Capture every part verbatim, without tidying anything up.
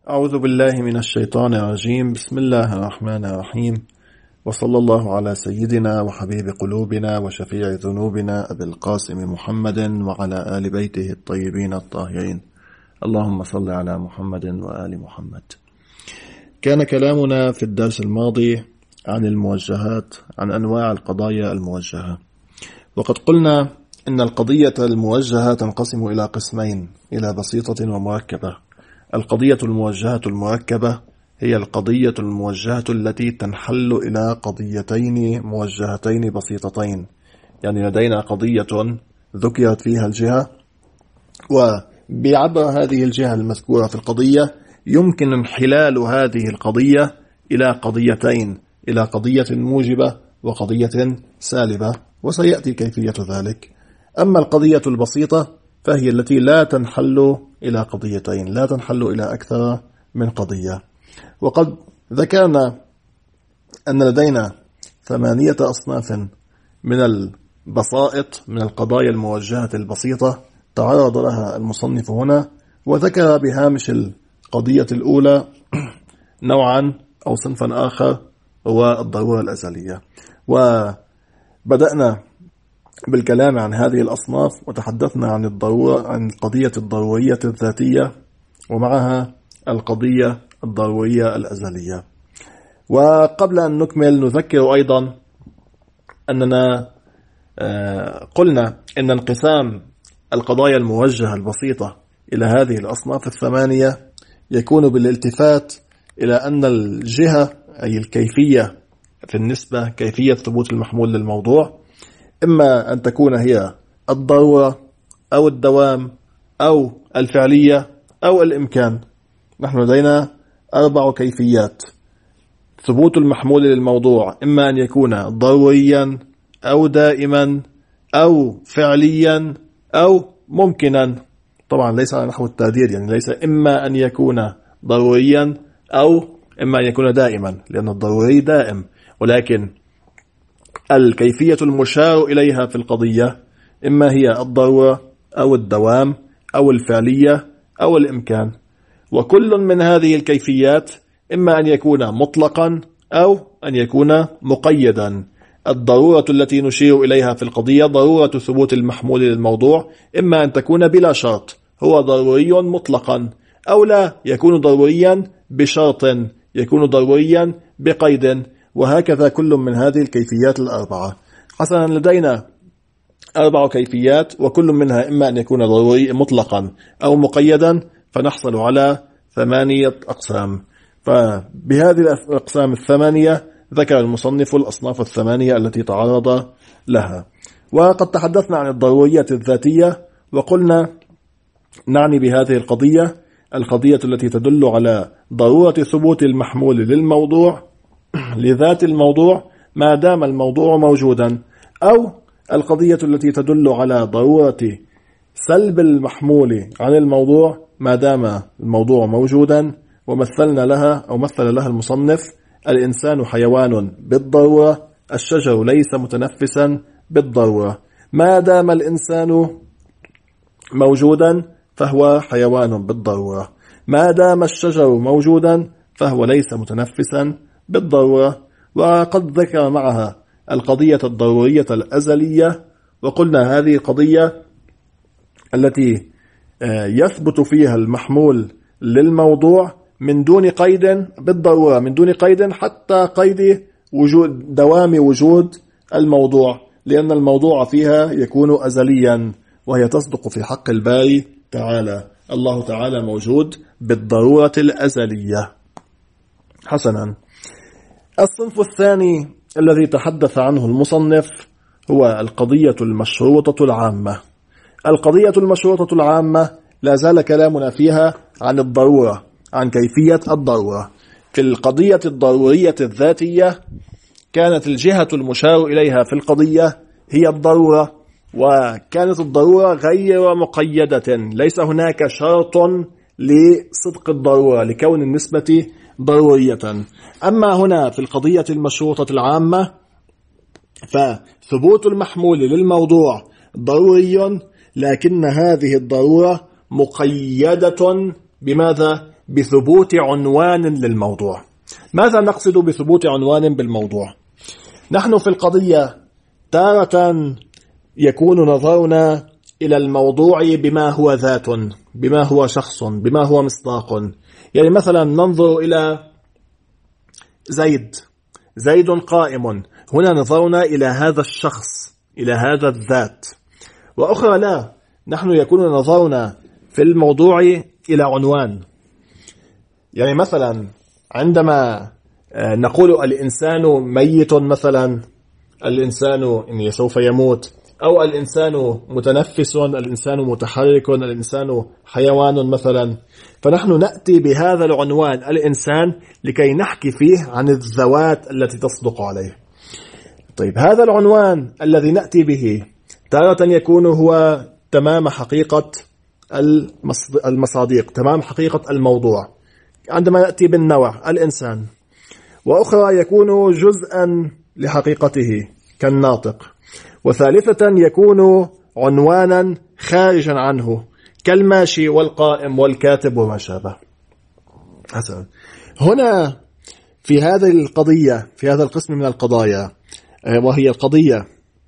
أعوذ بالله من الشيطان الرجيم. بسم الله الرحمن الرحيم، وصلى الله على سيدنا وحبيب قلوبنا وشفيع ذنوبنا أبي القاسم محمد وعلى آل بيته الطيبين الطاهرين. اللهم صل على محمد وآل محمد. كان كلامنا في الدرس الماضي عن الموجهات، عن أنواع القضايا الموجهة، وقد قلنا إن القضية الموجهة تنقسم إلى قسمين، إلى بسيطة ومركبة. القضية الموجهة المركبة هي القضية الموجهة التي تنحل إلى قضيتين موجهتين بسيطتين، يعني لدينا قضية ذكرت فيها الجهة، وبعبر هذه الجهة المذكورة في القضية يمكن انحلال هذه القضية إلى قضيتين، إلى قضية موجبة وقضية سالبة، وسيأتي كيفية ذلك. أما القضية البسيطة فهي التي لا تنحل إلى قضيتين، لا تنحل إلى أكثر من قضية. وقد ذكرنا أن لدينا ثمانية أصناف من البسائط، من القضايا الموجهة البسيطة تعرض لها المصنف هنا، وذكر بهامش القضية الأولى نوعا أو صنفا آخر هو الضرورة الأزلية. وبدأنا بالكلام عن هذه الأصناف، وتحدثنا عن الضرورة، عن القضية الضرورية الذاتية، ومعها القضية الضرورية الأزلية. وقبل أن نكمل نذكر أيضا أننا قلنا أن انقسام القضايا الموجهة البسيطة إلى هذه الأصناف الثمانية يكون بالالتفات إلى أن الجهة أي الكيفية في النسبة، كيفية ثبوت المحمول للموضوع، إما أن تكون هي الضرورة أو الدوام أو الفعلية أو الإمكان. نحن لدينا أربع كيفيات ثبوت المحمول للموضوع، إما أن يكون ضروريا أو دائما أو فعليا أو ممكنا. طبعا ليس على نحو التقدير، يعني ليس إما أن يكون ضروريا أو إما أن يكون دائما، لأن الضروري دائم، ولكن الكيفية المشار إليها في القضية إما هي الضرورة أو الدوام أو الفعلية أو الإمكان. وكل من هذه الكيفيات إما أن يكون مطلقا أو أن يكون مقيدا. الضرورة التي نشير إليها في القضية ضرورة ثبوت المحمول للموضوع، إما أن تكون بلا شرط، هو ضروري مطلقا، أو لا يكون ضروريا بشرط، يكون ضروريا بقيد، وهكذا كل من هذه الكيفيات الأربعة. حسنا، لدينا أربع كيفيات، وكل منها إما أن يكون ضروري مطلقا أو مقيدا، فنحصل على ثمانية أقسام. فبهذه الأقسام الثمانية ذكر المصنف الأصناف الثمانية التي تعرض لها. وقد تحدثنا عن الضرورية الذاتية، وقلنا نعني بهذه القضية القضية التي تدل على ضرورة ثبوت المحمول للموضوع لذات الموضوع ما دام الموضوع موجودا، أو القضية التي تدل على ضرورة سلب المحمول عن الموضوع ما دام الموضوع موجودا. ومثلنا لها أو مثل لها المصنف: الإنسان حيوان بالضرورة، الشجر ليس متنفسا بالضرورة. ما دام الإنسان موجودا فهو حيوان بالضرورة، ما دام الشجر موجودا فهو ليس متنفسا بالضرورة. وقد ذكر معها القضية الضرورية الأزلية، وقلنا هذه القضية التي يثبت فيها المحمول للموضوع من دون قيد بالضرورة، من دون قيد حتى قيد وجود دوام وجود الموضوع، لأن الموضوع فيها يكون أزليا، وهي تصدق في حق الباري تعالى. الله تعالى موجود بالضرورة الأزلية. حسنا، الصنف الثاني الذي تحدث عنه المصنف هو القضية المشروطة العامة. القضية المشروطة العامة لا زال كلامنا فيها عن الضرورة، عن كيفية الضرورة. في القضية الضرورية الذاتية كانت الجهة المشار إليها في القضية هي الضرورة، وكانت الضرورة غير مقيدة، ليس هناك شرط لصدق الضرورة لكون النسبة ضرورية. أما هنا في القضية المشروطة العامة فثبوت المحمول للموضوع ضروري، لكن هذه الضرورة مقيدة بماذا؟ بثبوت عنوان للموضوع. ماذا نقصد بثبوت عنوان بالموضوع؟ نحن في القضية تارة يكون نظرنا إلى الموضوع بما هو ذات، بما هو شخص، بما هو مصداق. يعني مثلا ننظر إلى زيد، زيد قائم، هنا نظرنا إلى هذا الشخص، إلى هذا الذات. وأخرى لا، نحن يكون نظرنا في الموضوع إلى عنوان. يعني مثلا عندما نقول الإنسان ميت مثلا، الإنسان سوف يموت، أو الإنسان متنفس، الإنسان متحرك، الإنسان حيوان مثلا، فنحن نأتي بهذا العنوان الإنسان لكي نحكي فيه عن الذوات التي تصدق عليه. طيب هذا العنوان الذي نأتي به تارة يكون هو تمام حقيقة المصادق، تمام حقيقة الموضوع عندما نأتي بالنوع الإنسان، وأخرى يكون جزءا لحقيقته كالناطق، وثالثة يكون عنوانا خارجا عنه كالماشي والقائم والكاتب وما شابه. حسنا، هنا في هذه القضية، في هذا القسم من القضايا، وهي القضية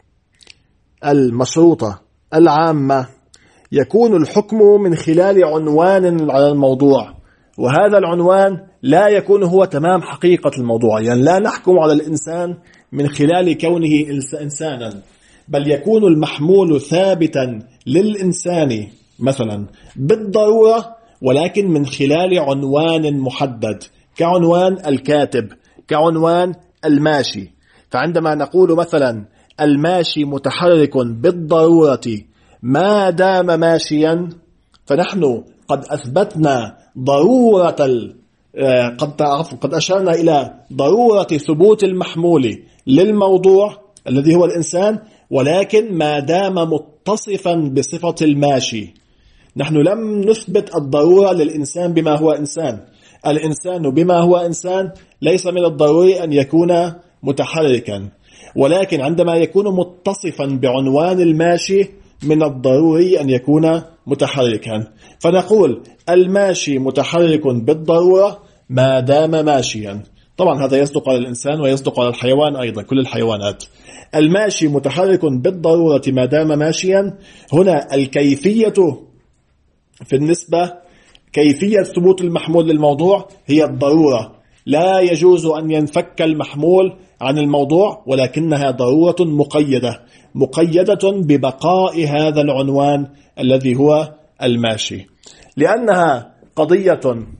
المشروطة العامة، يكون الحكم من خلال عنوان على الموضوع، وهذا العنوان لا يكون هو تمام حقيقة الموضوع. يعني لا نحكم على الإنسان من خلال كونه إنسانا، بل يكون المحمول ثابتا للإنسان مثلا بالضرورة، ولكن من خلال عنوان محدد كعنوان الكاتب، كعنوان الماشي. فعندما نقول مثلا الماشي متحرك بالضرورة ما دام ماشيا، فنحن قد أثبتنا ضرورة قد قد أشرنا إلى ضرورة ثبوت المحمول للموضوع الذي هو الإنسان، ولكن ما دام متصفا بصفة الماشي. نحن لم نثبت الضرورة للإنسان بما هو إنسان. الإنسان بما هو إنسان ليس من الضروري أن يكون متحركا، ولكن عندما يكون متصفا بعنوان الماشي من الضروري أن يكون متحركا. فنقول الماشي متحرك بالضرورة ما دام ماشيا. طبعا هذا يصدق على الإنسان ويصدق على الحيوان أيضا، كل الحيوانات. الماشي متحرك بالضرورة ما دام ماشيا. هنا الكيفية في النسبة، كيفية ثبوت المحمول للموضوع هي الضرورة. لا يجوز أن ينفك المحمول عن الموضوع، ولكنها ضرورة مقيدة، مقيدة ببقاء هذا العنوان الذي هو الماشي. لأنها قضية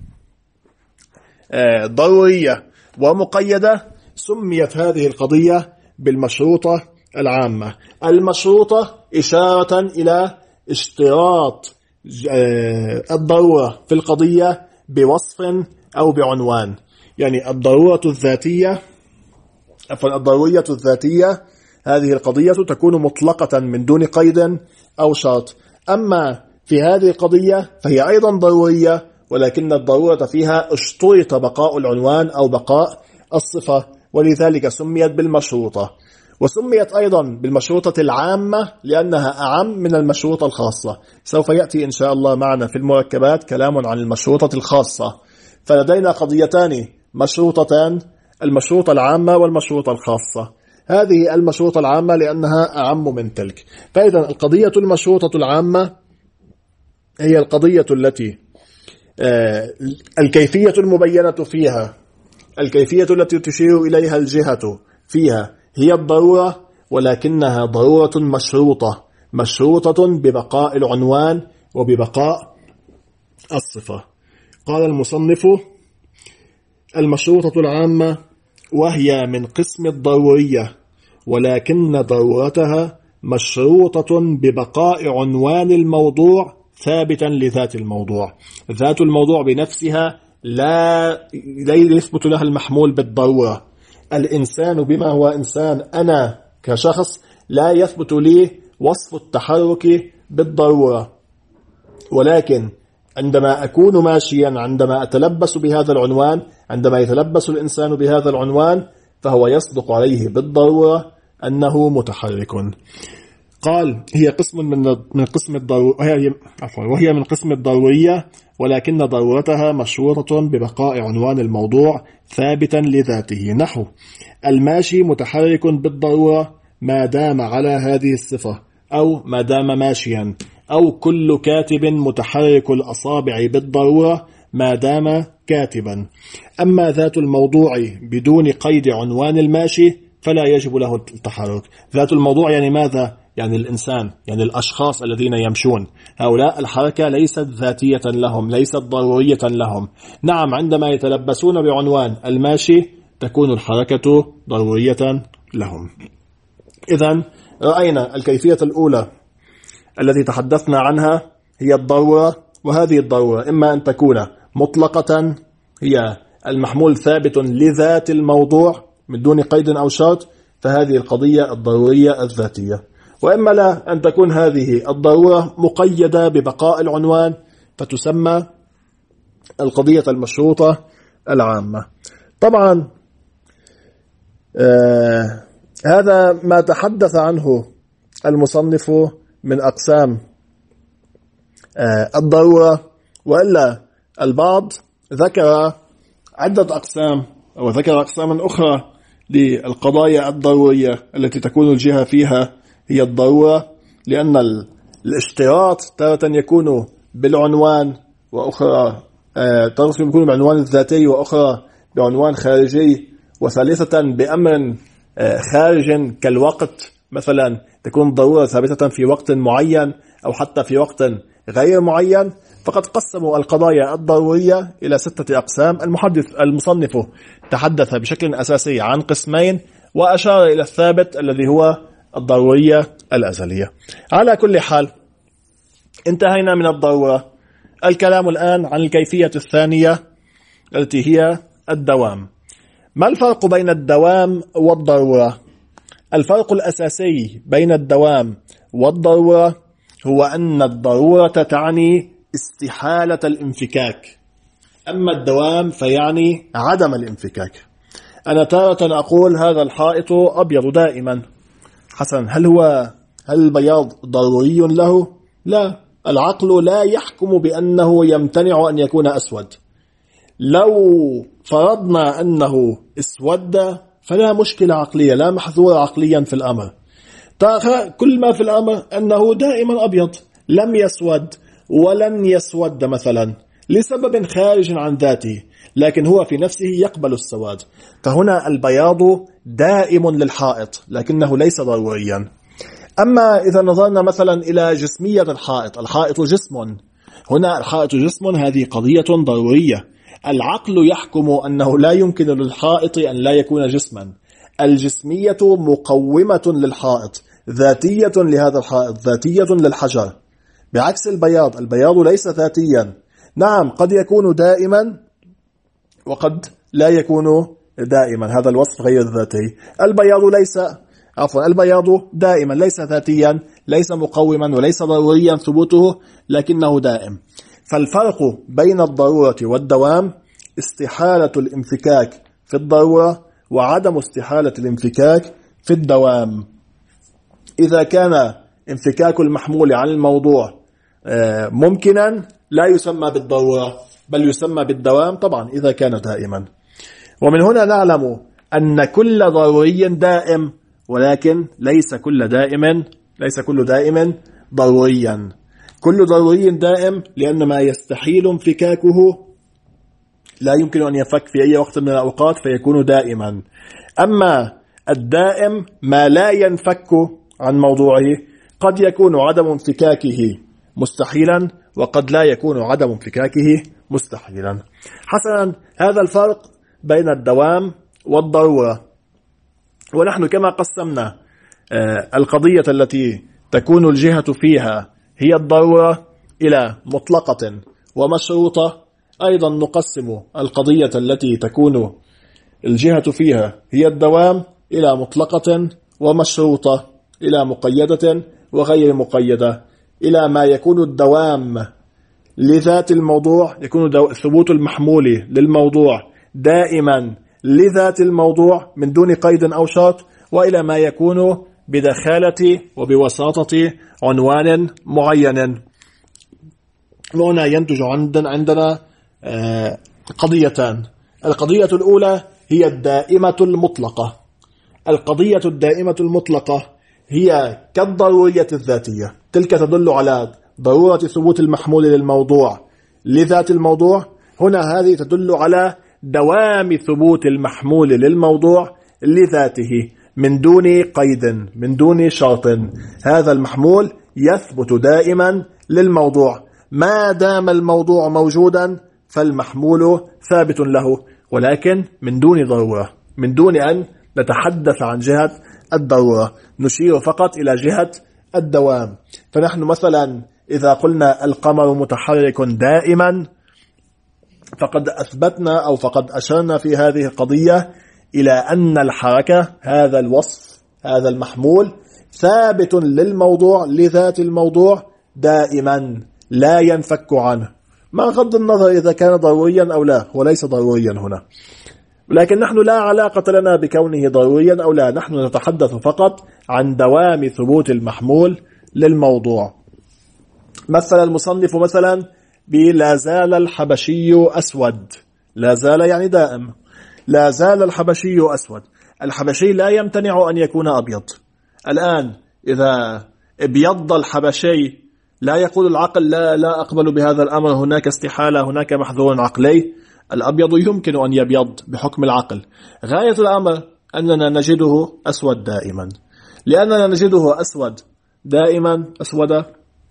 ضرورية ومقيدة سميت هذه القضية بالمشروطة العامة. المشروطة إشارة إلى اشتراط الضرورة في القضية بوصف أو بعنوان. يعني الضرورة الذاتية، الضرورية الذاتية هذه القضية تكون مطلقة من دون قيد أو شرط. أما في هذه القضية فهي أيضا ضرورية، ولكن الضرورة فيها اشترط بقاء العنوان أو بقاء الصفة، ولذلك سميت بالمشروطة. وسميت أيضا بالمشروطة العامة لأنها أعم من المشروطة الخاصة. سوف يأتي إن شاء الله معنا في المركبات كلام عن المشروطة الخاصة. فلدينا قضيتان مشروطتان، المشروطة العامة والمشروطة الخاصة. هذه المشروطة العامة لأنها أعم من تلك. فإذا القضية المشروطة العامة هي القضية التي الكيفية المبينة فيها، الكيفية التي تشير إليها الجهة فيها هي الضرورة، ولكنها ضرورة مشروطة، مشروطة ببقاء العنوان وببقاء الصفة. قال المصنف: المشروطة العامة وهي من قسم الضرورية، ولكن ضرورتها مشروطة ببقاء عنوان الموضوع ثابتا لذات الموضوع. ذات الموضوع بنفسها لا لا يثبت لها المحمول بالضرورة. الإنسان بما هو إنسان، أنا كشخص لا يثبت لي وصف التحرك بالضرورة، ولكن عندما أكون ماشيا، عندما أتلبس بهذا العنوان، عندما يتلبس الإنسان بهذا العنوان، فهو يصدق عليه بالضرورة أنه متحرك. قال: هي قسم من من قسم الضرورية، عفوا وهي من قسم الضرورية، ولكن ضرورتها مشروطة ببقاء عنوان الموضوع ثابتا لذاته، نحو الماشي متحرك بالضرورة ما دام على هذه الصفة، أو ما دام ماشيا، أو كل كاتب متحرك الأصابع بالضرورة ما دام كاتبا. أما ذات الموضوع بدون قيد عنوان الماشي فلا يجب له التحرك. ذات الموضوع يعني ماذا؟ يعني الإنسان، يعني الأشخاص الذين يمشون، هؤلاء الحركة ليست ذاتية لهم، ليست ضرورية لهم. نعم، عندما يتلبسون بعنوان الماشي تكون الحركة ضرورية لهم. إذن رأينا الكيفية الأولى التي تحدثنا عنها هي الضرورة، وهذه الضرورة إما أن تكون مطلقة، هي المحمول ثابت لذات الموضوع من دون قيد أو شرط، فهذه القضية الضرورية الذاتية، وإما لا أن تكون هذه الضرورة مقيدة ببقاء العنوان فتسمى القضية المشروطة العامة. طبعا آه هذا ما تحدث عنه المصنف من أقسام آه الضرورة، وإلا البعض ذكر عدة أقسام أو ذكر أقساما أخرى للقضايا الضرورية التي تكون الجهة فيها هي الضرورة، لأن الاشتراط تارة يكون بالعنوان، وأخرى تارة يكون بعنوان الذاتي، وأخرى بعنوان خارجي، وثالثة بأمر خارج كالوقت مثلا تكون ضرورة ثابتة في وقت معين أو حتى في وقت غير معين. فقد قسموا القضايا الضرورية إلى ستة أقسام. المحدث المصنف تحدث بشكل أساسي عن قسمين، وأشار إلى الثابت الذي هو الضرورية الأزلية. على كل حال انتهينا من الضرورة. الكلام الآن عن الكيفية الثانية التي هي الدوام. ما الفرق بين الدوام والضرورة؟ الفرق الأساسي بين الدوام والضرورة هو أن الضرورة تعني استحالة الانفكاك، أما الدوام فيعني عدم الانفكاك. أنا تارة أقول هذا الحائط أبيض دائما، حسنا، هل هو هل البياض ضروري له؟ لا، العقل لا يحكم بأنه يمتنع أن يكون أسود. لو فرضنا أنه اسود فلا مشكلة عقلية، لا محظور عقليا في الأمر. كل ما في الأمر أنه دائما أبيض، لم يسود ولن يسود مثلا لسبب خارج عن ذاته، لكن هو في نفسه يقبل السواد. فهنا البياض دائم للحائط لكنه ليس ضروريا. أما إذا نظرنا مثلا إلى جسمية الحائط، الحائط جسم، هنا الحائط جسم، هذه قضية ضرورية. العقل يحكم أنه لا يمكن للحائط أن لا يكون جسما. الجسمية مقومة للحائط، ذاتية لهذا الحائط، ذاتية للحجر، بعكس البياض. البياض ليس ذاتيا. نعم، قد يكون دائما وقد لا يكون دائما، هذا الوصف غير ذاتي. البياض ليس عفوا البياض دائما ليس ذاتيا، ليس مقوما وليس ضروريا ثبوته، لكنه دائم. فالفرق بين الضرورة والدوام استحالة الانفكاك في الضرورة وعدم استحالة الانفكاك في الدوام. إذا كان انفكاك المحمول عن الموضوع ممكنا لا يسمى بالضرورة بل يسمى بالدوام، طبعا إذا كان دائما. ومن هنا نعلم أن كل ضروري دائم، ولكن ليس كل دائم ليس كل دائم ضروريا. كل ضروري دائم لأن ما يستحيل انفكاكه لا يمكن أن ينفك في أي وقت من الأوقات فيكون دائما. أما الدائم ما لا ينفك عن موضوعه، قد يكون عدم انفكاكه مستحيلا وقد لا يكون عدم انفكاكه مستحيلا. حسنا، هذا الفرق بين الدوام والضرورة. ونحن كما قسمنا القضية التي تكون الجهة فيها هي الضرورة إلى مطلقة ومشروطة، أيضا نقسم القضية التي تكون الجهة فيها هي الدوام إلى مطلقة ومشروطة، إلى مقيدة وغير مقيدة، إلى ما يكون الدوام لذات الموضوع، يكون ثبوت المحمول للموضوع دائما لذات الموضوع من دون قيد أو شرط، وإلى ما يكون بدخالة وبوساطة عنوان معين. وهنا ينتج عندنا قضيتان. القضية الأولى هي الدائمة المطلقة. القضية الدائمة المطلقة هي كالضرورية الذاتية، تلك تدل على ضرورة ثبوت المحمول للموضوع لذات الموضوع. هنا هذه تدل على دوام ثبوت المحمول للموضوع لذاته من دون قيد، من دون شرط. هذا المحمول يثبت دائما للموضوع ما دام الموضوع موجودا، فالمحمول ثابت له، ولكن من دون ضرورة، من دون أن نتحدث عن جهة الضرورة، نشير فقط إلى جهة الدوام. فنحن مثلا إذا قلنا القمر متحرك دائما، فقد أثبتنا أو فقد أشرنا في هذه القضية إلى أن الحركة، هذا الوصف، هذا المحمول ثابت للموضوع لذات الموضوع دائما لا ينفك عنه، مع غض النظر إذا كان ضروريا أو لا. هو ليس ضروريا هنا، لكن نحن لا علاقة لنا بكونه ضروريا أو لا، نحن نتحدث فقط عن دوام ثبوت المحمول للموضوع. مثل المصنف مثلا بلا زال الحبشي أسود. لا زال يعني دائم. لا زال الحبشي أسود. الحبشي لا يمتنع أن يكون أبيض. الآن إذا ابيض الحبشي لا يقول العقل لا لا أقبل بهذا الأمر، هناك استحالة، هناك محظور عقلي. الأبيض يمكن أن يبيض بحكم العقل. غاية الأمر أننا نجده أسود دائما. لأننا نجده أسود دائما أسود،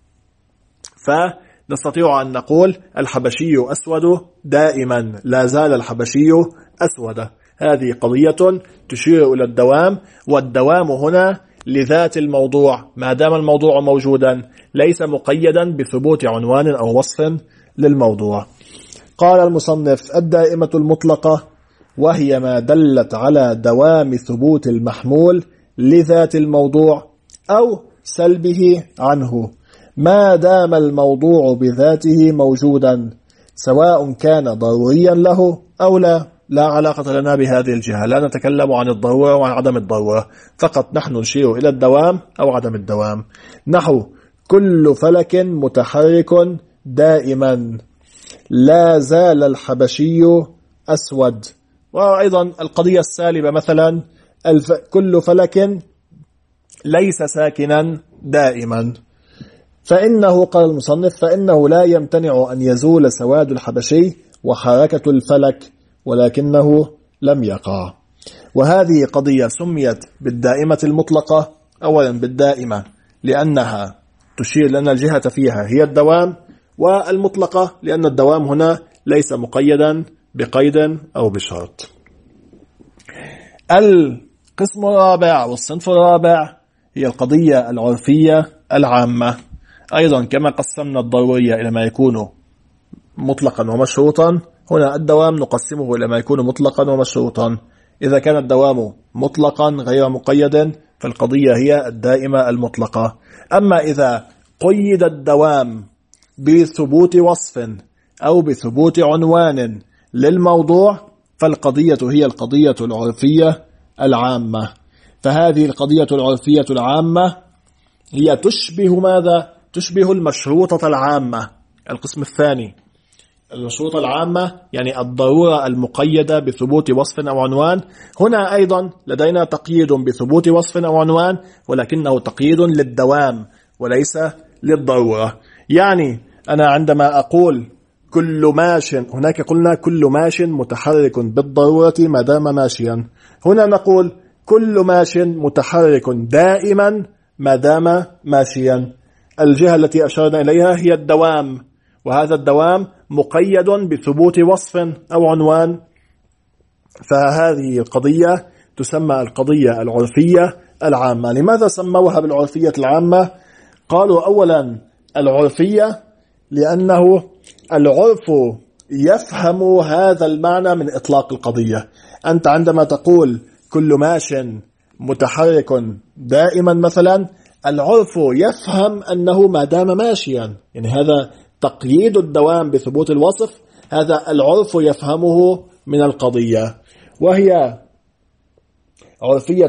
فنستطيع أن نقول الحبشي أسود دائما. لا زال الحبشي أسود. هذه قضية تشير إلى الدوام، والدوام هنا لذات الموضوع ما دام الموضوع موجودا، ليس مقيدا بثبوت عنوان أو وصف للموضوع. قال المصنف: الدائمة المطلقة وهي ما دلت على دوام ثبوت المحمول لذات الموضوع أو سلبه عنه ما دام الموضوع بذاته موجودا، سواء كان ضروريا له أو لا. لا علاقة لنا بهذه الجهة، لا نتكلم عن الضرورة وعن عدم الضرورة، فقط نحن نشير إلى الدوام أو عدم الدوام. نحو كل فلك متحرك دائما، لا زال الحبشي أسود. وأيضا القضية السالبة مثلا الف... كل فلك ليس ساكنا دائما، فإنه قال المصنف فإنه لا يمتنع أن يزول سواد الحبشي وحركة الفلك، ولكنه لم يقع. وهذه قضية سميت بالدائمة المطلقة. أولا بالدائمة لأنها تشير لأن الجهة فيها هي الدوام، والمطلقة لأن الدوام هنا ليس مقيدا بقيد أو بشرط. القسم الرابع والصنف الرابع هي القضية العرفية العامة. أيضا كما قسمنا الضرورية إلى ما يكون مطلقا ومشروطا، هنا الدوام نقسمه إلى ما يكون مطلقا ومشروطا. إذا كان الدوام مطلقا غير مقيد فالقضية هي الدائمة المطلقة. أما إذا قيد الدوام بثبوت وصف أو بثبوت عنوان للموضوع فالقضية هي القضية العرفية العامة. فهذه القضية العرفية العامة هي تشبه ماذا؟ تشبه المشروطة العامة. القسم الثاني المشروطة العامة يعني الضرورة المقيدة بثبوت وصف أو عنوان. هنا أيضا لدينا تقييد بثبوت وصف أو عنوان، ولكنه تقييد للدوام وليس للضرورة. يعني أنا عندما أقول كل ماش، هناك قلنا كل ماش متحرك بالضرورة ما دام ماشيا. هنا نقول كل ماش متحرك دائما ما دام ماشيا. الجهة التي أشرنا إليها هي الدوام، وهذا الدوام مقيد بثبوت وصف أو عنوان. فهذه القضية تسمى القضية العرفية العامة. لماذا سموها بالعرفية العامة؟ قالوا أولا العرفية لأنه العرف يفهم هذا المعنى من إطلاق القضية. أنت عندما تقول كل ماش متحرك دائما مثلا، العرف يفهم أنه ما دام ماشيا، يعني هذا تقييد الدوام بثبوت الوصف، هذا العرف يفهمه من القضية، وهي عرفية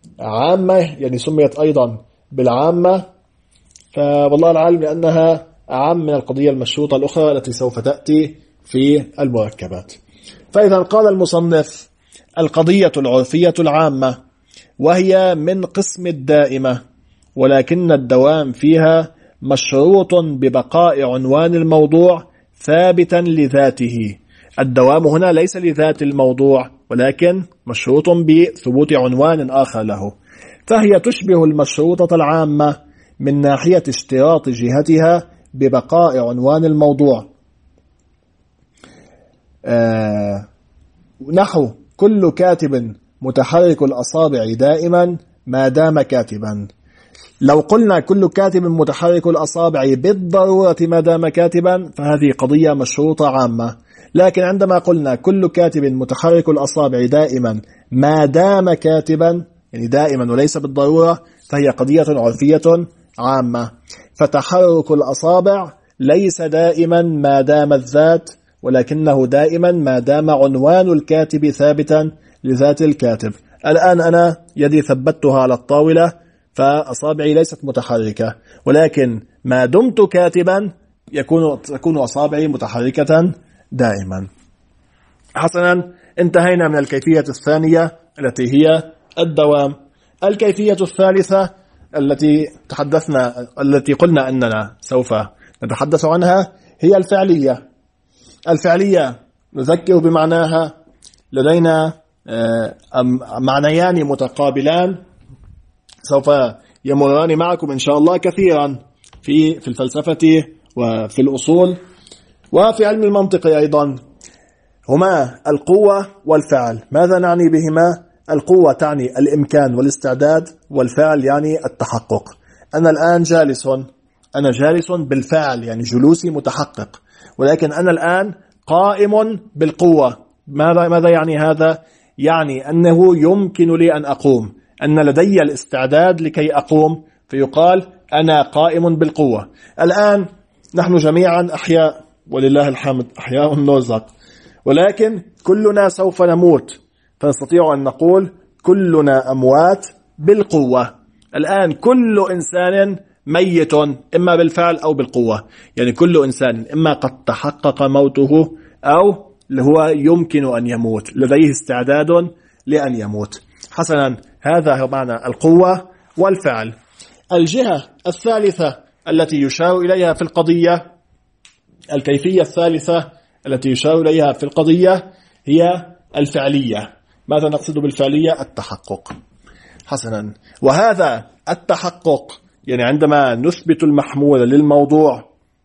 عامة، يعني سميت أيضا بالعامة. فوالله العالم لأنها أعم من القضية المشروطة الأخرى التي سوف تأتي في المركبات. فإذا قال المصنف القضية العرفية العامة وهي من قسم الدائمة، ولكن الدوام فيها مشروط ببقاء عنوان الموضوع ثابتا لذاته. الدوام هنا ليس لذات الموضوع، ولكن مشروط بثبوت عنوان آخر له، فهي تشبه المشروطة العامة من ناحية اشتراط جهتها ببقاء عنوان الموضوع. آه نحو كل كاتب متحرك الأصابع دائما ما دام كاتبا. لو قلنا كل كاتب متحرك الأصابع بالضرورة ما دام كاتبا فهذه قضية مشروطة عامة، لكن عندما قلنا كل كاتب متحرك الأصابع دائما ما دام كاتبا، يعني دائما وليس بالضرورة، فهي قضية عرفية عامة. فتحرك الأصابع ليس دائما ما دام الذات، ولكنه دائما ما دام عنوان الكاتب ثابتا لذات الكاتب. الآن أنا يدي ثبتها على الطاولة فأصابعي ليست متحركة، ولكن ما دمت كاتبا يكون تكون أصابعي متحركة دائما. حسنا، انتهينا من الكيفية الثانية التي هي الدوام. الكيفية الثالثة التي تحدثنا التي قلنا أننا سوف نتحدث عنها هي الفعلية. الفعلية نذكر بمعناها، لدينا معنيان متقابلان سوف يمران معكم إن شاء الله كثيرا في في الفلسفة وفي الأصول وفي علم المنطق أيضا، هما القوة والفعل. ماذا نعني بهما؟ القوة تعني الإمكان والاستعداد، والفعل يعني التحقق. أنا الآن جالس، أنا جالس بالفعل يعني جلوسي متحقق، ولكن أنا الآن قائم بالقوة. ماذا ماذا يعني هذا؟ يعني أنه يمكن لي أن أقوم، أن لدي الاستعداد لكي أقوم، فيقال أنا قائم بالقوة. الآن نحن جميعا أحياء ولله الحمد، أحياء نرزق، ولكن كلنا سوف نموت، فنستطيع أن نقول كلنا أموات بالقوة. الآن كل إنسان ميت إما بالفعل أو بالقوة، يعني كل إنسان إما قد تحقق موته أو هو يمكن أن يموت، لديه استعداد لأن يموت. حسنا، هذا هو معنى القوة والفعل. الجهة الثالثة التي يشار إليها في القضية، الكيفية الثالثة التي يشار إليها في القضية هي الفعلية. ماذا نقصد بالفعلية؟ التحقق. حسنا، وهذا التحقق يعني عندما نثبت المحمول للموضوع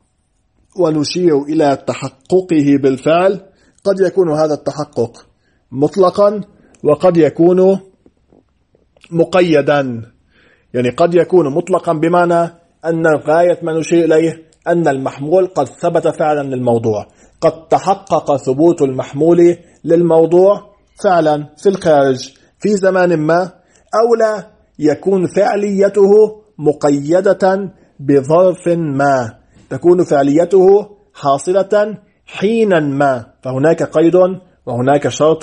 ونشير إلى تحققه بالفعل، قد يكون هذا التحقق مطلقا وقد يكون مقيدا. يعني قد يكون مطلقا بمعنى أن غاية ما نشير إليه أن المحمول قد ثبت فعلا للموضوع، قد تحقق ثبوت المحمول للموضوع فعلا في الخارج في زمان ما، أو لا يكون فعليته مقيدة بظرف ما، تكون فعليته حاصلة حينا ما، فهناك قيد وهناك شرط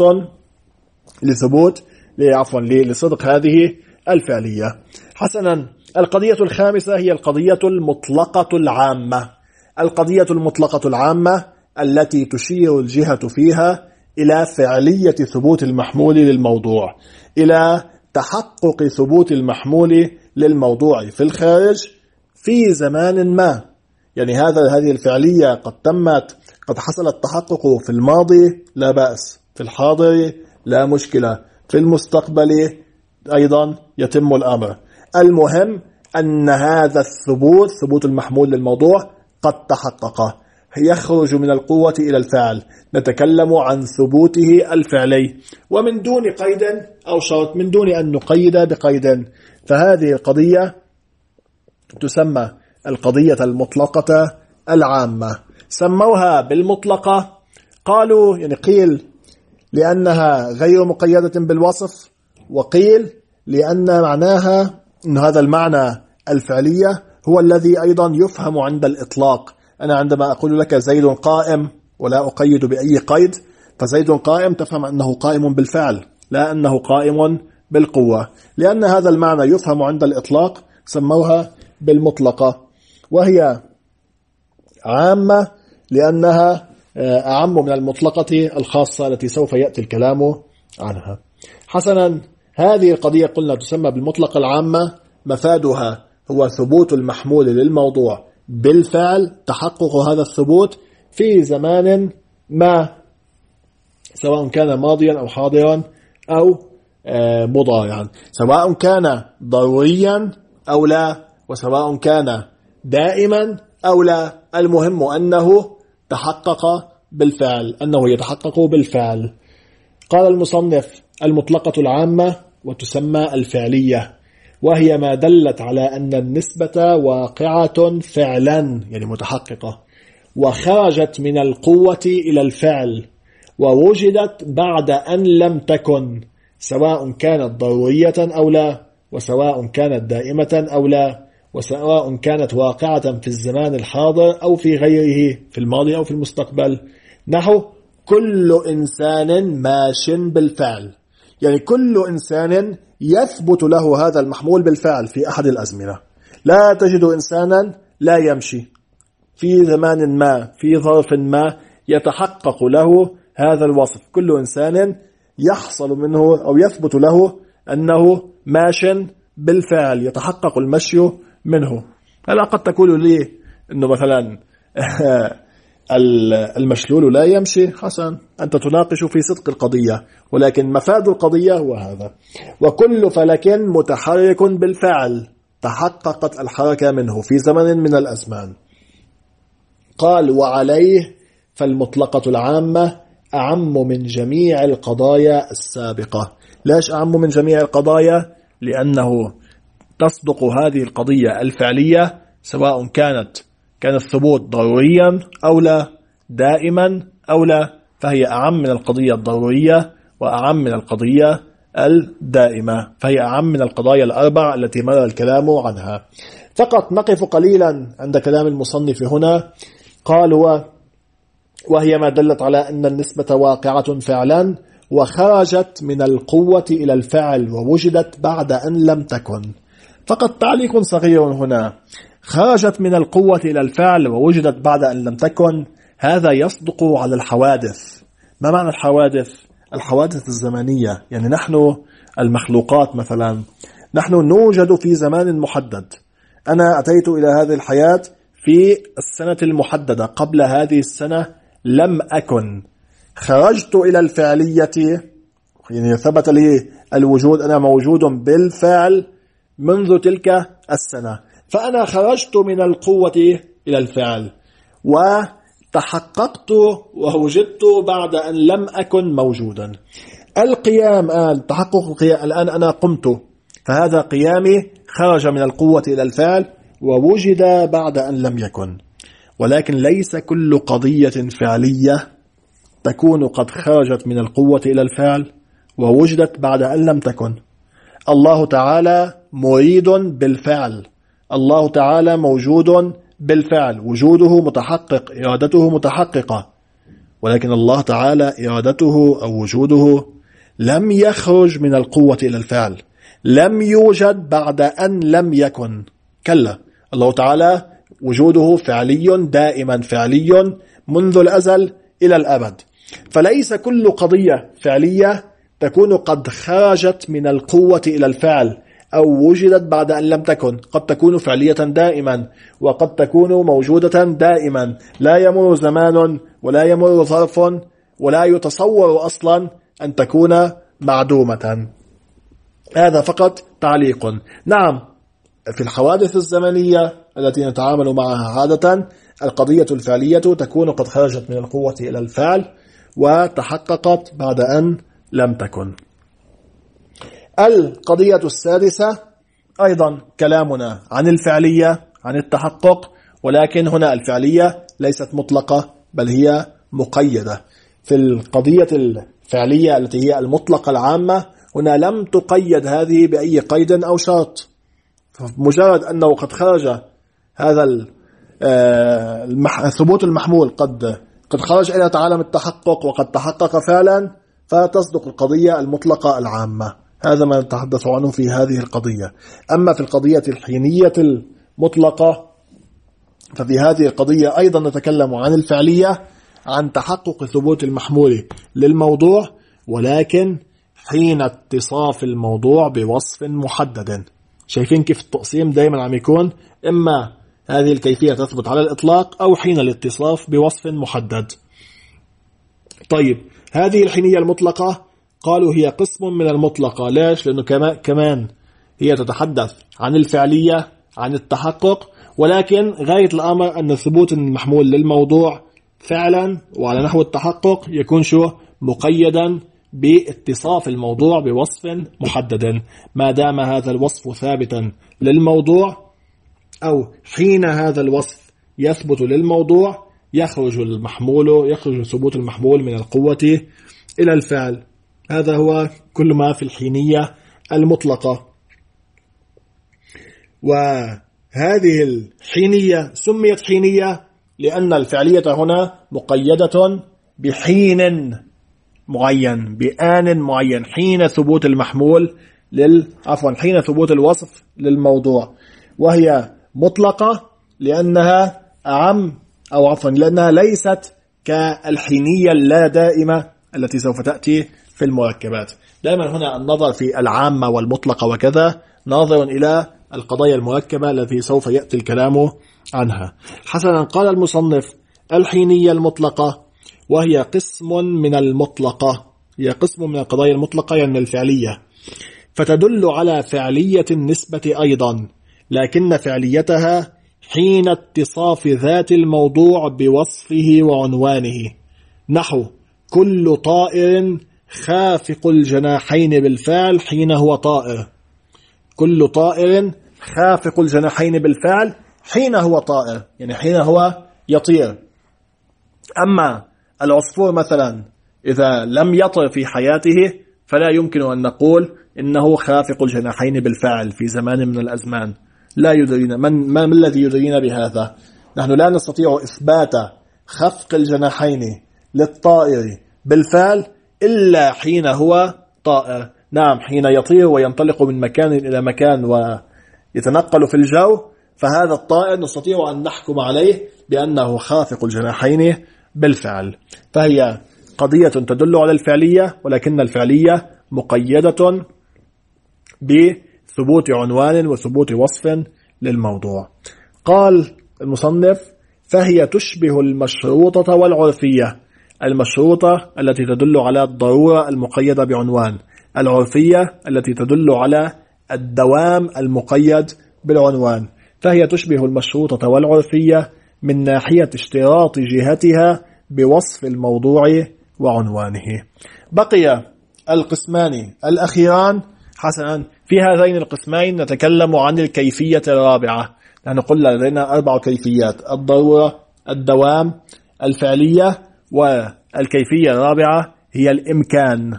لثبوت عفوا لصدق هذه الفعلية. حسنا، القضية الخامسة هي القضية المطلقة العامة. القضية المطلقة العامة التي تشير الجهة فيها إلى فعلية ثبوت المحمول للموضوع، إلى تحقق ثبوت المحمول للموضوع في الخارج في زمان ما. يعني هذا هذه الفعلية قد تمت، قد حصل التحقق في الماضي لا بأس، في الحاضر لا مشكلة، في المستقبل أيضا يتم الأمر. المهم أن هذا الثبوت، ثبوت المحمول للموضوع، قد تحقق، يخرج من القوة إلى الفعل. نتكلم عن ثبوته الفعلي ومن دون قيد أو شرط، من دون أن نقيد بقيد. فهذه القضية تسمى القضية المطلقة العامة. سموها بالمطلقة، قالوا يعني قيل لأنها غير مقيدة بالوصف، وقيل لأن معناها أن هذا المعنى الفعلية هو الذي أيضا يفهم عند الإطلاق. أنا عندما أقول لك زيد قائم ولا أقيد بأي قيد، فزيد قائم تفهم أنه قائم بالفعل لا أنه قائم بالقوة، لأن هذا المعنى يفهم عند الإطلاق سموها بالمطلقة. وهي عامة لأنها أعم من المطلقة الخاصة التي سوف يأتي الكلام عنها. حسنا، هذه القضية قلنا تسمى بالمطلقة العامة، مفادها هو ثبوت المحمول للموضوع بالفعل، تحقق هذا الثبوت في زمان ما، سواء كان ماضيا أو حاضرا أو مضارعا، سواء كان ضروريا أو لا، وسواء كان دائما أو لا، المهم أنه تحقق بالفعل، أنه يتحقق بالفعل. قال المصنف: المطلقة العامة وتسمى الفعلية، وهي ما دلت على أن النسبة واقعة فعلا، يعني متحققة، وخرجت من القوة إلى الفعل، ووجدت بعد أن لم تكن، سواء كانت ضرورية أو لا، وسواء كانت دائمة أو لا، وسواء كانت واقعة في الزمان الحاضر أو في غيره، في الماضي أو في المستقبل. نحو كل إنسان ماش بالفعل، يعني كل إنسان يثبت له هذا المحمول بالفعل في أحد الأزمنة. لا تجد إنسانا لا يمشي في زمان ما، في ظرف ما يتحقق له هذا الوصف. كل إنسان يحصل منه أو يثبت له أنه ماش بالفعل، يتحقق المشي منه. هلا قد تقول لي أنه مثلا المشلول لا يمشي. حسن، أنت تناقش في صدق القضية، ولكن مفاد القضية هو هذا: وكل فلك متحرك بالفعل، تحققت الحركة منه في زمن من الأزمان. قال: وعليه فالمطلقة العامة أعم من جميع القضايا السابقة. ليش أعم من جميع القضايا؟ لأنه تصدق هذه القضية الفعلية، سواء كانت كان الثبوت ضروريا أو لا، دائما أو لا، فهي أعم من القضية الضرورية وأعم من القضية الدائمة، فهي أعم من القضايا الأربع التي مر الكلام عنها. فقط نقف قليلا عند كلام المصنف هنا. قال: وهي ما دلت على أن النسبة واقعة فعلا، وخرجت من القوة إلى الفعل، ووجدت بعد أن لم تكن. فقط تعليق صغير هنا: خرجت من القوة إلى الفعل ووجدت بعد أن لم تكن، هذا يصدق على الحوادث. ما معنى الحوادث؟ الحوادث الزمنية، يعني نحن المخلوقات مثلا، نحن نوجد في زمان محدد. أنا أتيت إلى هذه الحياة في السنة المحددة، قبل هذه السنة لم أكن. خرجت إلى الفعلية، يعني ثبت لي الوجود، أنا موجود بالفعل منذ تلك السنة، فأنا خرجت من القوة إلى الفعل، وتحققت ووجدت بعد أن لم أكن موجودا. القيام الآن، تحقق القيام الآن، أنا قمت، فهذا قيامي خرج من القوة إلى الفعل ووجد بعد أن لم يكن. ولكن ليس كل قضية فعلية تكون قد خرجت من القوة إلى الفعل ووجدت بعد أن لم تكن. الله تعالى مريد بالفعل، الله تعالى موجود بالفعل، وجوده متحقق، إرادته متحققة، ولكن الله تعالى إرادته أو وجوده لم يخرج من القوة إلى الفعل، لم يوجد بعد أن لم يكن. كلا، الله تعالى وجوده فعلي دائما، فعلي منذ الأزل إلى الأبد. فليس كل قضية فعلية تكون قد خرجت من القوة إلى الفعل أو وجدت بعد أن لم تكن. قد تكون فعلية دائما، وقد تكون موجودة دائما، لا يمر زمان ولا يمر ظرف ولا يتصور أصلا أن تكون معدومة. هذا فقط تعليق. نعم، في الحوادث الزمنية التي نتعامل معها عادة، القضية الفعلية تكون قد خرجت من القوة إلى الفعل وتحققت بعد أن لم تكن. القضية السادسة أيضا كلامنا عن الفعلية، عن التحقق، ولكن هنا الفعلية ليست مطلقة بل هي مقيدة. في القضية الفعلية التي هي المطلقة العامة، هنا لم تقيد هذه بأي قيد أو شرط، مجرد أنه قد خرج هذا الثبوت المحمول، قد قد خرج إلى عالم التحقق وقد تحقق فعلا، فتصدق القضية المطلقة العامة. هذا ما نتحدث عنه في هذه القضية. أما في القضية الحينية المطلقة ففي هذه القضية أيضا نتكلم عن الفعلية، عن تحقق ثبوت المحمول للموضوع، ولكن حين اتصاف الموضوع بوصف محدد. شايفين كيف التقسيم دائما عم يكون إما هذه الكيفية تثبت على الإطلاق أو حين الاتصاف بوصف محدد. طيب هذه الحينية المطلقة قالوا هي قسم من المطلقة. ليش؟ لأنه كمان هي تتحدث عن الفعلية، عن التحقق، ولكن غاية الأمر أن ثبوت المحمول للموضوع فعلا وعلى نحو التحقق يكون شو؟ مقيدا باتصاف الموضوع بوصف محدد. ما دام هذا الوصف ثابتا للموضوع أو حين هذا الوصف يثبت للموضوع يخرج المحمول يخرج ثبوت المحمول من القوة إلى الفعل. هذا هو كل ما في الحينية المطلقة. وهذه الحينية سميت حينية لأن الفعلية هنا مقيدة بحين معين، بآن معين، حين ثبوت المحمول لل عفوا حين ثبوت الوصف للموضوع. وهي مطلقة لأنها أعم أو عفوا لأنها ليست كالحينية اللا دائمة التي سوف تأتي في المركبات. دائما هنا النظر في العامة والمطلقة وكذا ناظر إلى القضايا المركبة التي سوف يأتي الكلام عنها. حسنا، قال المصنف الحينية المطلقة وهي قسم من المطلقة، هي قسم من القضايا المطلقة يعني الفعلية، فتدل على فعلية النسبة أيضا، لكن فعليتها حين اتصاف ذات الموضوع بوصفه وعنوانه. نحو كل طائر خافق الجناحين بالفعل حين هو طائر. كل طائر خافق الجناحين بالفعل حين هو طائر، يعني حين هو يطير. أما العصفور مثلا إذا لم يطر في حياته فلا يمكن أن نقول إنه خافق الجناحين بالفعل في زمان من الأزمان. لا يدرينا من, ما الذي يدرينا بهذا؟ نحن لا نستطيع إثبات خفق الجناحين للطائر بالفعل إلا حين هو طائر. نعم، حين يطير وينطلق من مكان إلى مكان ويتنقل في الجو، فهذا الطائر نستطيع أن نحكم عليه بأنه خافق الجناحين بالفعل. فهي قضية تدل على الفعلية، ولكن الفعلية مقيدة بثبوت عنوان وثبوت وصف للموضوع. قال المصنف فهي تشبه المشروطة والعرفية. المشروطة التي تدل على الضرورة المقيدة بعنوان، العرفية التي تدل على الدوام المقيد بالعنوان. فهي تشبه المشروطة والعرفية من ناحية اشتراط جهتها بوصف الموضوع وعنوانه. بقي القسمان الأخيران. حسنا، في هذين القسمين نتكلم عن الكيفية الرابعة. نحن قلنا لدينا أربع كيفيات: الضرورة، الدوام، الفعلية، والكيفية الرابعة هي الإمكان.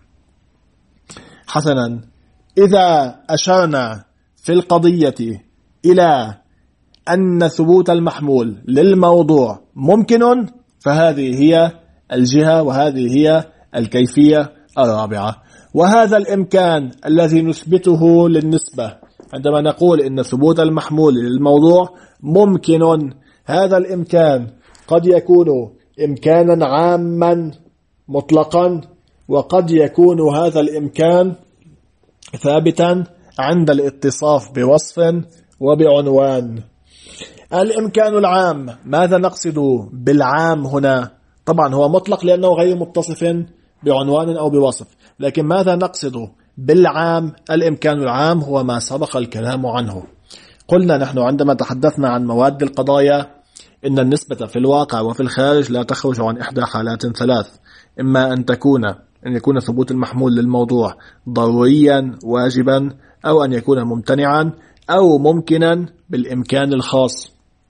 حسنا، إذا أشرنا في القضية إلى أن ثبوت المحمول للموضوع ممكن، فهذه هي الجهة وهذه هي الكيفية الرابعة. وهذا الإمكان الذي نثبته للنسبة عندما نقول إن ثبوت المحمول للموضوع ممكن، هذا الإمكان قد يكون إمكانا عاما مطلقا، وقد يكون هذا الإمكان ثابتا عند الاتصاف بوصف وبعنوان. الإمكان العام، ماذا نقصد بالعام هنا؟ طبعا هو مطلق لأنه غير متصف بعنوان أو بوصف، لكن ماذا نقصد بالعام؟ الإمكان العام هو ما سبق الكلام عنه. قلنا نحن عندما تحدثنا عن مواد القضايا إن النسبة في الواقع وفي الخارج لا تخرج عن إحدى حالات ثلاث: إما أن تكون أن يكون ثبوت المحمول للموضوع ضروريا واجبا، أو أن يكون ممتنعا، أو ممكنا بالإمكان الخاص.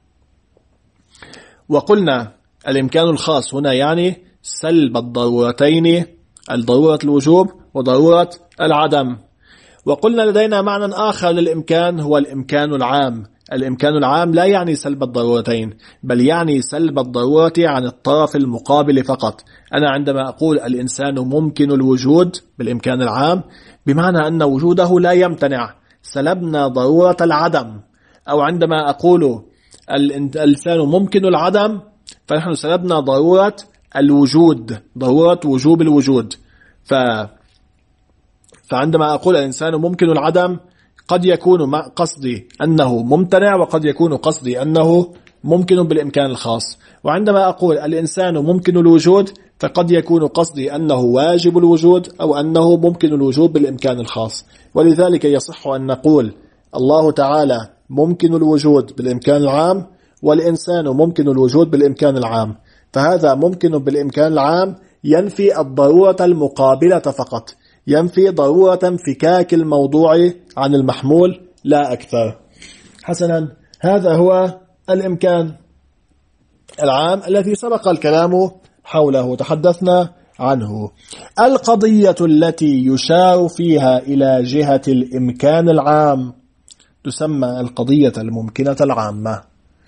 وقلنا الإمكان الخاص هنا يعني سلب الضرورتين، الضرورة الوجوب وضرورة العدم. وقلنا لدينا معنى آخر للإمكان هو الإمكان العام. الإمكان العام لا يعني سلب الضرورتين، بل يعني سلب الضرورة عن الطرف المقابل فقط. أنا عندما أقول الإنسان ممكن الوجود بالإمكان العام بمعنى أن وجوده لا يمتنع، سلبنا ضرورة العدم. أو عندما أقول الإنسان ممكن العدم، فنحن سلبنا ضرورة الوجود، ضرورة وجوب الوجود. ف... فعندما أقول الإنسان ممكن العدم قد يكون قصدي أنه ممتنع، وقد يكون قصدي أنه ممكن بالإمكان الخاص. وعندما أقول الإنسان ممكن الوجود فقد يكون قصدي أنه واجب الوجود أو أنه ممكن الوجود بالإمكان الخاص. ولذلك يصح أن نقول الله تعالى ممكن الوجود بالإمكان العام، والإنسان ممكن الوجود بالإمكان العام. فهذا ممكن بالإمكان العام ينفي الضرورة المقابلة فقط، ينفي ضرورة انفكاك الموضوع عن المحمول لا أكثر. حسنا، هذا هو الإمكان العام الذي سبق الكلام حوله، تحدثنا عنه. القضية التي يشار فيها إلى جهة الإمكان العام تسمى القضية الممكنة العامة.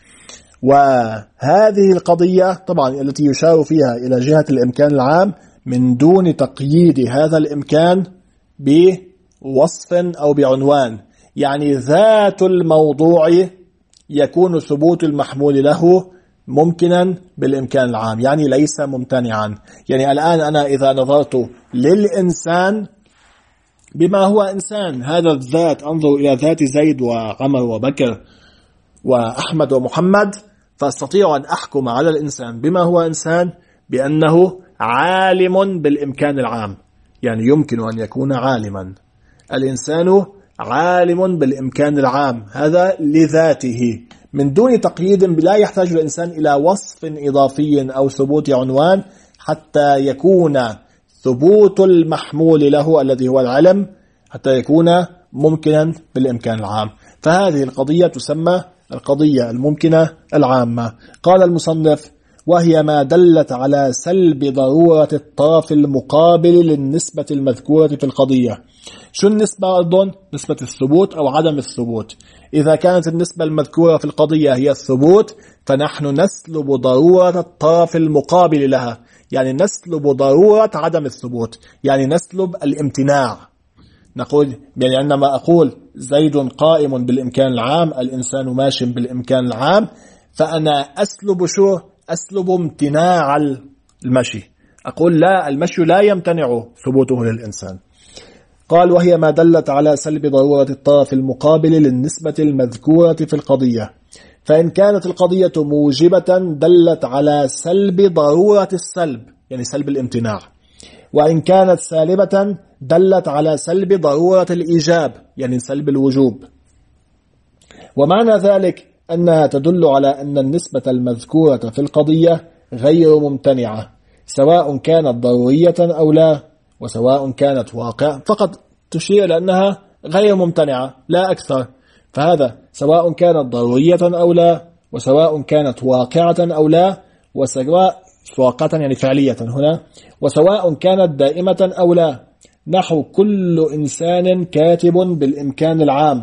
وهذه القضية طبعا التي يشار فيها إلى جهة الإمكان العام من دون تقييد هذا الإمكان بوصف أو بعنوان، يعني ذات الموضوع يكون ثبوت المحمول له ممكنا بالإمكان العام، يعني ليس ممتنعا. يعني الآن أنا إذا نظرت للإنسان بما هو إنسان، هذا الذات، أنظر إلى ذات زيد وعمر وبكر وأحمد ومحمد، فأستطيع أن أحكم على الإنسان بما هو إنسان بأنه عالم بالإمكان العام، يعني يمكن أن يكون عالما. الإنسان عالم بالإمكان العام، هذا لذاته من دون تقييد، لا يحتاج الإنسان إلى وصف إضافي أو ثبوت عنوان حتى يكون ثبوت المحمول له الذي هو العلم، حتى يكون ممكنا بالإمكان العام. فهذه القضية تسمى القضية الممكنة العامة. قال المصنف: وهي ما دلت على سلب ضرورة الطرف المقابل للنسبة المذكورة في القضية. شو النسبة أيضا؟ نسبة الثبوت أو عدم الثبوت. إذا كانت النسبة المذكورة في القضية هي الثبوت، فنحن نسلب ضرورة الطرف المقابل لها، يعني نسلب ضرورة عدم الثبوت، يعني نسلب الامتناع. نقول يعني عندما أقول زيد قائم بالإمكان العام، الإنسان ماشٍ بالإمكان العام، فأنا أسلب شو؟ أسلب امتناع المشي. أقول لا، المشي لا يمتنع ثبوته للإنسان. قال: وهي ما دلت على سلب ضرورة الطرف المقابل للنسبة المذكورة في القضية. فإن كانت القضية موجبة دلت على سلب ضرورة السلب، يعني سلب الامتناع. وإن كانت سالبة دلت على سلب ضرورة الإيجاب، يعني سلب الوجوب. ومعنى ذلك أنها تدل على أن النسبة المذكورة في القضية غير ممتنعة، سواء كانت ضرورية أو لا، وسواء كانت واقع، فقط تشير لأنها غير ممتنعة لا أكثر. فهذا سواء كانت ضرورية أو لا، وسواء كانت واقعة أو لا، وسواء واقعة يعني فعلية هنا، وسواء كانت دائمة أو لا. نحو كل إنسان كاتب بالإمكان العام،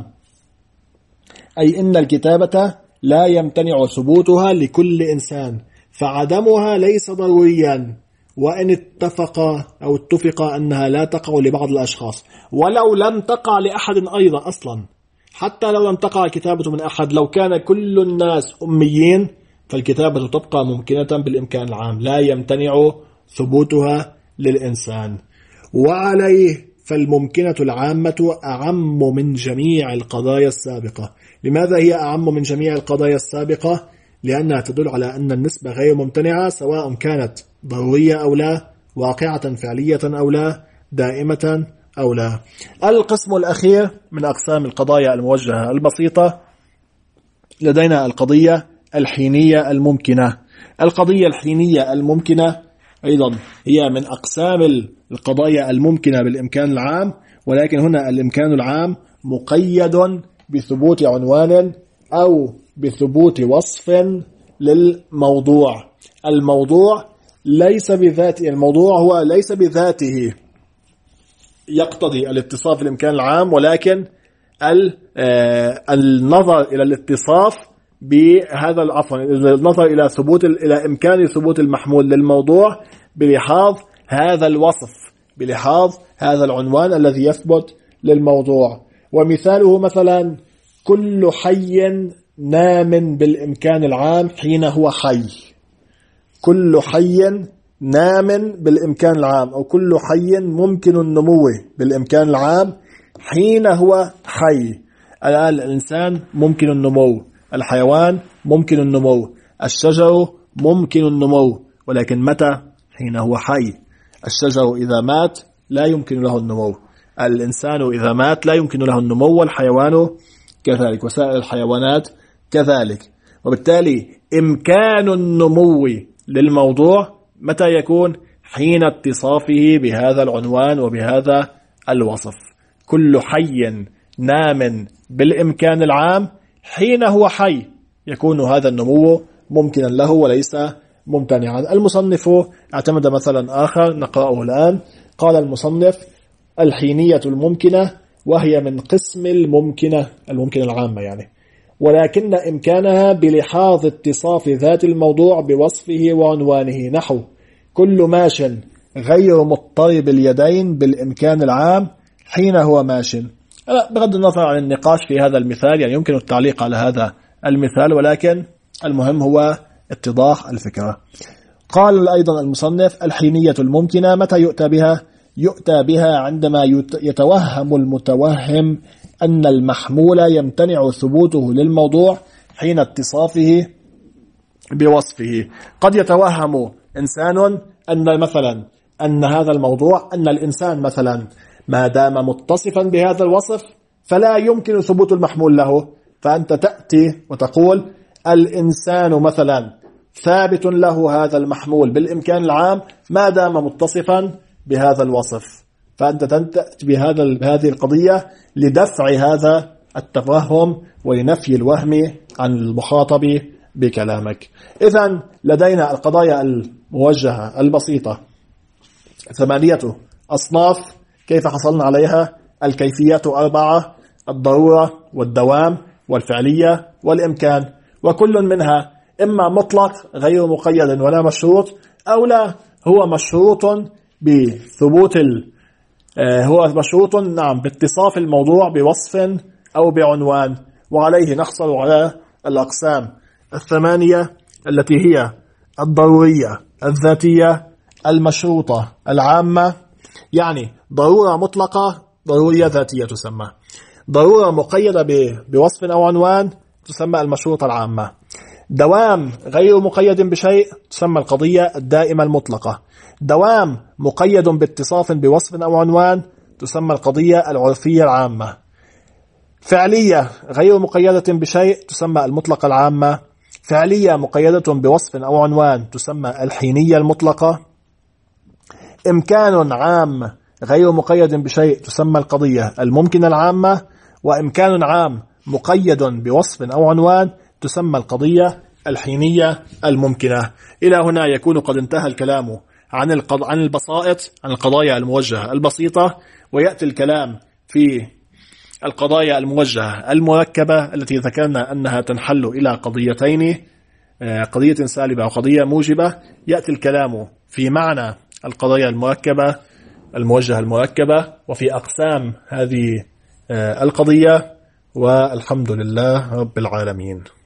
أي إن الكتابة لا يمتنع ثبوتها لكل إنسان، فعدمها ليس ضروريا، وإن اتفق أو اتفق أنها لا تقع لبعض الأشخاص، ولو لم تقع لأحد أيضا أصلا. حتى لو لم تقع كتابة من أحد، لو كان كل الناس أميين فالكتابة تبقى ممكنة بالإمكان العام، لا يمتنع ثبوتها للإنسان. وعليه فالممكنة العامة أعم من جميع القضايا السابقة. لماذا هي أعم من جميع القضايا السابقة؟ لأنها تدل على أن النسبة غير ممتنعة، سواء كانت ضرورية أو لا، واقعة فعلية أو لا، دائمة أو لا. القسم الأخير من أقسام القضايا الموجهة البسيطة، لدينا القضية الحينية الممكنة. القضية الحينية الممكنة أيضا هي من أقسام القضايا الممكنة بالإمكان العام، ولكن هنا الإمكان العام مقيد بثبوت عنوان أو بثبوت وصف للموضوع. الموضوع ليس بذاته، الموضوع هو ليس بذاته يقتضي الاتصاف بالإمكان العام، ولكن النظر إلى الاتصاف بهذا العفو النظر إلى ثبوت إلى إمكان ثبوت المحمول للموضوع بلحاظ هذا الوصف، بلحاظ هذا العنوان الذي يثبت للموضوع. ومثاله مثلا: كل حي نام بالإمكان العام حين هو حي. كل حي نام بالإمكان العام، أو كل حي ممكن النمو بالإمكان العام حين هو حي. الآن الإنسان ممكن النمو، الحيوان ممكن النمو، الشجر ممكن النمو، ولكن متى؟ حين هو حي. الشجر إذا مات لا يمكن له النمو، الإنسان إذا مات لا يمكن له النمو، والحيوان كذلك، وسائر الحيوانات كذلك. وبالتالي إمكان النمو للموضوع متى يكون؟ حين اتصافه بهذا العنوان وبهذا الوصف. كل حي نام بالإمكان العام حين هو حي يكون هذا النمو ممكنا له وليس ممتنعا. المصنف اعتمد مثلا آخر نقرأه الآن. قال المصنف: الحينية الممكنة وهي من قسم الممكنة، الممكنة العامة يعني، ولكن إمكانها بلحاظ اتصاف ذات الموضوع بوصفه وعنوانه، نحو كل ماش غير مضطرب اليدين بالإمكان العام حين هو ماش. بغض النظر عن النقاش في هذا المثال، يعني يمكن التعليق على هذا المثال، ولكن المهم هو اتضاح الفكرة. قال أيضا المصنف: الحينية الممكنة متى يؤتى بها؟ يؤتى بها عندما يتوهم المتوهم أن المحمول يمتنع ثبوته للموضوع حين اتصافه بوصفه. قد يتوهم إنسان أن مثلا أن هذا الموضوع، أن الإنسان مثلا ما دام متصفا بهذا الوصف فلا يمكن ثبوت المحمول له، فأنت تأتي وتقول الإنسان مثلا ثابت له هذا المحمول بالإمكان العام ما دام متصفا بهذا الوصف، فأنت تأتي بهذا بهذه القضية لدفع هذا التوهم ولنفي الوهم عن المخاطب بكلامك. إذن لدينا القضايا الموجهة البسيطة ثمانية أصناف. كيف حصلنا عليها؟ الكيفيات أربعة: الضرورة والدوام والفعلية والإمكان، وكل منها إما مطلق غير مقيد ولا مشروط، أو لا هو مشروط بثبوت ال... هو مشروط نعم باتصاف الموضوع بوصف أو بعنوان. وعليه نحصل على الأقسام الثمانية التي هي الضرورية، الذاتية، المشروطة، العامة. يعني ضرورة مطلقة ضرورية ذاتية تسمى، ضرورة مقيدة بوصف أو عنوان تسمى المشروطة العامة، دوام غير مقيد بشيء تسمى القضية الدائمة المطلقة، دوام مقيد باتصاف بوصف أو عنوان تسمى القضية العرفية العامة، فعلية غير مقيدة بشيء تسمى المطلقة العامة، فعلية مقيدة بوصف أو عنوان تسمى الحينية المطلقة، إمكان عام غير مقيد بشيء تسمى القضية الممكنة العامة، وإمكان عام مقيد بوصف أو عنوان تسمى القضية الحينية الممكنة. إلى هنا يكون قد انتهى الكلام عن القض... عن البسائط، عن القضايا الموجهة البسيطة، ويأتي الكلام في القضايا الموجهة المركبة التي ذكرنا أنها تنحل إلى قضيتين، قضية سالبة وقضية موجبة. يأتي الكلام في معنى القضايا المركبة الموجهة المركبة وفي أقسام هذه القضية، والحمد لله رب العالمين.